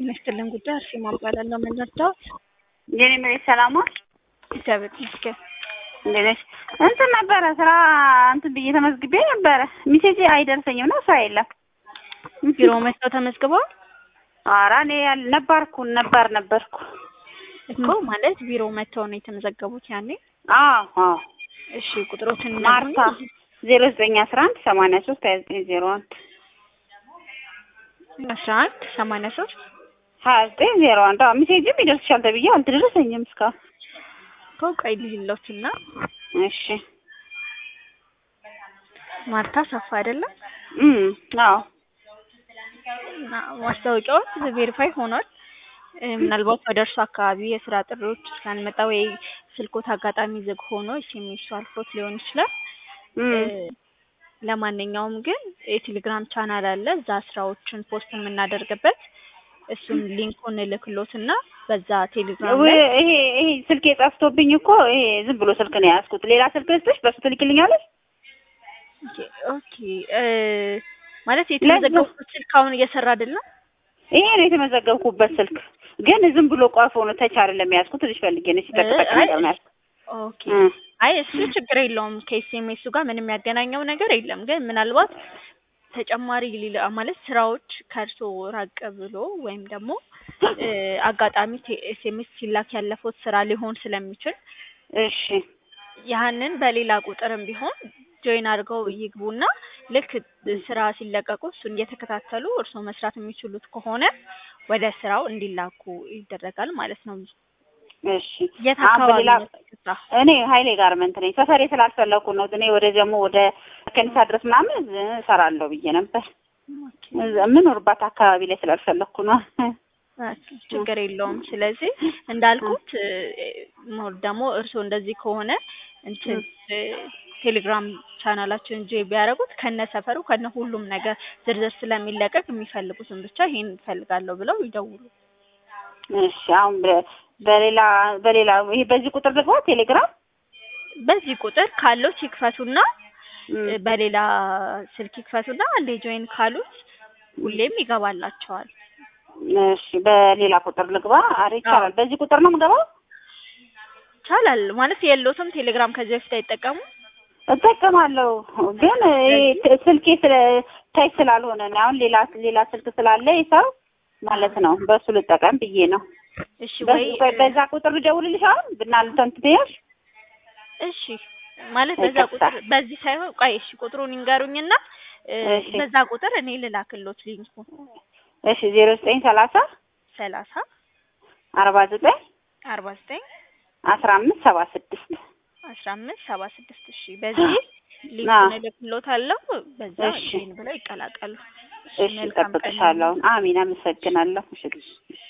ይመስልልን ጉዳይ አርሴማ እባላለሁ። ምን ልርዳዎት? የኔ መሬት ሰላም ነው። እግዚአብሔር ይመስገን። እንዴት እንትን ነበረ ስራ እንትን ብዬ ተመዝግቤ ነበረ። ሚሴጅ አይደርሰኝም ነው ስራ የለም። ቢሮ መጥተው ተመዝግበው? ኧረ እኔ ነበርኩ እኮ ማለት ቢሮ መጥተው ነው የተመዘገቡት ያኔ? አዎ። እሺ ቁጥሮችን ማርታ 0911 83 2901 11 83 2901 ሚሴጅም ይደርስሻል ተብዬ አልተደረሰኝም እስካሁን። ቆይ ልይሎትና እሺ ማርታ ሰፋ አይደለም? አዎ ማስታወቂያው ቬሪፋይ ሆኗል። ምናልባት ወደ እርሱ አካባቢ የስራ ጥሪዎች ስላልመጣ ወይ ስልኮት አጋጣሚ ዝግ ሆኖ ኤስኤምኤስ አልፎት ሊሆን ይችላል። ለማንኛውም ግን የቴሌግራም ቻናል አለ እዛ ስራዎችን ፖስት የምናደርግበት እሱን ሊንኩን ልክሎትና በዛ ቴሌግራም ላይ ይሄ ስልክ የጠፍቶብኝ እኮ ይሄ ዝም ብሎ ስልክ ነው ያዝኩት። ሌላ ስልክ ልስጥሽ በሱ ትልክልኛለሽ? ኦኬ ማለት የተመዘገቡበት ስልክ አሁን እየሰራ አይደለም? ይሄ ነው የተመዘገብኩበት ስልክ ግን ዝም ብሎ ቋፎ ነው ተች አይደለም ያዝኩት። ልጅ ፈልጌ ነው ሲጠቅጠቅ ነገር ነው ያዝኩት። ኦኬ አይ እሱ ችግር የለውም ከኤስኤምኤሱ ጋር ምንም ያገናኘው ነገር የለም። ግን ምናልባት ተጨማሪ ማለት ስራዎች ከርሶ ራቅ ብሎ ወይም ደግሞ አጋጣሚ ኤስኤምኤስ ሲላክ ያለፈው ስራ ሊሆን ስለሚችል እሺ ያንን በሌላ ቁጥርም ቢሆን ጆይን አድርገው ይግቡና ልክ ስራ ሲለቀቁ እሱን እየተከታተሉ እርሶ መስራት የሚችሉት ከሆነ ወደ ስራው እንዲላኩ ይደረጋል ማለት ነው። እሺ የታካዋለ እኔ ኃይሌ ጋርመንት ነኝ። ሰፈሬ ስላልፈለኩ ነው። እኔ ወደ ደግሞ ወደ ከንሳ ድረስ ምናምን እሰራለሁ ብዬ ነበር። የምኖርባት አካባቢ ላይ ስላልፈለኩ ነው። ችግር የለውም። ስለዚህ እንዳልኩት ደግሞ እርሶ እንደዚህ ከሆነ እንትን ቴሌግራም ቻናላችን ጄ ቢያደርጉት ከነ ሰፈሩ ከነ ሁሉም ነገር ዝርዝር ስለሚለቀቅ የሚፈልጉትን ብቻ ይሄን እፈልጋለሁ ብለው ይደውሉ። እሺ አሁን በሌላ ይሄ በዚህ ቁጥር ደግሞ ቴሌግራም በዚህ ቁጥር ካለው ይክፈቱና በሌላ ስልክ ይክፈቱና አንዴ ጆይን ካሉት ሁሌም ይገባላቸዋል። እሺ በሌላ ቁጥር ልግባ? አሬ ይቻላል። በዚህ ቁጥር ነው የምገባው? ይቻላል ማለት የለውም። ቴሌግራም ከዚህ በፊት አይጠቀሙ? እጠቀማለሁ ግን ስልኬ ታች ስላልሆነ ነው። አሁን ሌላ ስልክ ስላለ ይሰው ማለት ነው በሱ ልጠቀም ብዬ ነው። እሺ ወይ በዛ ቁጥር ልደውልልሽ አሁን ብናልተን ትያሽ? እሺ ማለት በዛ ቁጥር በዚህ ሳይሆን ቆይ እሺ ቁጥሩን ይንገሩኝና በዛ ቁጥር እኔ ልላክሎት ሊንኩ። እሺ 0930 30 49 49 1576 1576 እሺ በዚህ ሊንኩን ልክሎታለሁ። በዛ ይሄን ብለው ይቀላቀሉ። እሺ እጠብቅሻለሁ። አሚን አመሰግናለሁ። እሺ